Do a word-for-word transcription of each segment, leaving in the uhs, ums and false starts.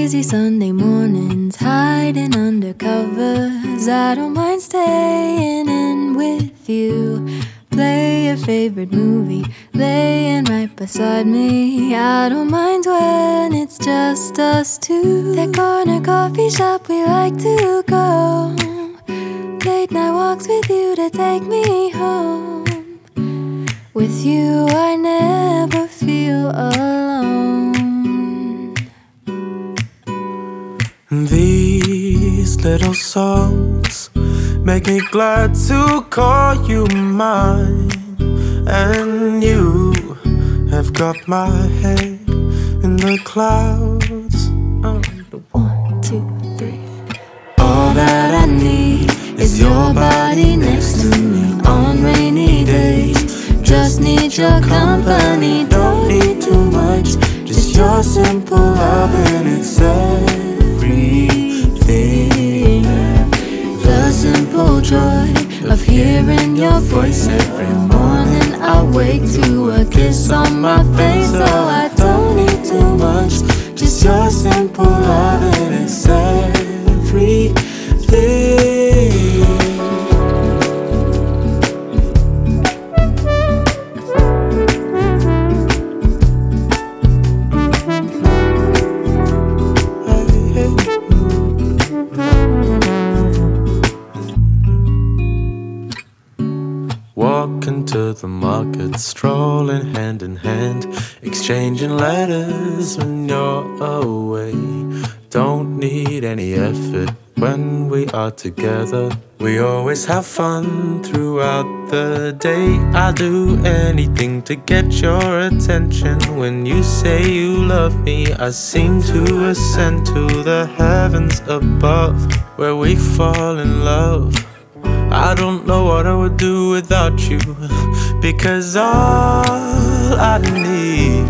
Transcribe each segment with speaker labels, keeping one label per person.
Speaker 1: Lazy Sunday mornings, hiding under covers. I don't mind staying in with you. Play your favorite movie, laying right beside me. I don't mind when it's just us two. That corner coffee shop we like to go. Late night walks with you to take me home. With you I never feel alone.
Speaker 2: These little songs make me glad to call you mine. And you have got my head in the clouds.
Speaker 1: Oh, one, two, three. All that I need is your body next to me on rainy days. Just need your company, don't need too much. Just your simple love and it's everything. The simple joy of hearing your voice every morning. I wake to a kiss on my face. Oh, I don't need too much. Just your simple love and it's everything.
Speaker 2: Walking to the market, strolling hand in hand, exchanging letters when you're away. Don't need any effort when we are together. We always have fun throughout the day. I'll do anything to get your attention. When you say you love me, I seem to ascend to the heavens above, where we fall in love. I don't know what I would do without you, because all I need,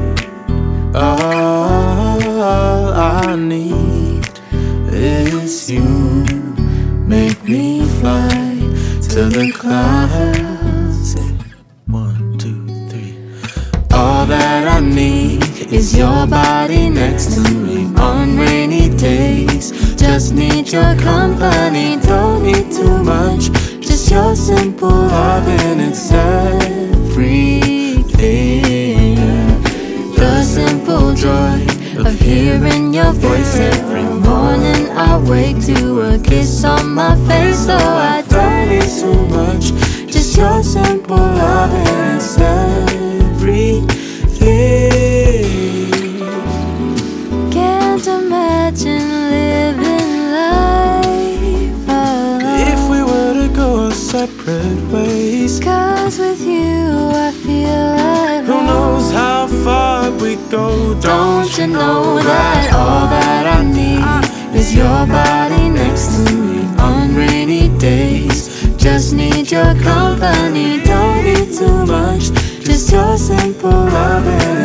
Speaker 2: all I need is you. Make me fly to the clouds. One, two, three. All that I need is your body next to me on rainy days. Just need your company, don't need too much. Just your simple love and it's everything. The simple joy of hearing your voice every morning. I wake to a kiss on my face. Oh, I don't need too much. Just your simple love and it's everything. Can't imagine living life alone if we were to go separate ways.
Speaker 1: Cause with you I feel like
Speaker 2: who knows how far we go.
Speaker 1: Don't you know that all that I need is your body next to me on rainy days. Just need your company, don't need too much. Just your simple love and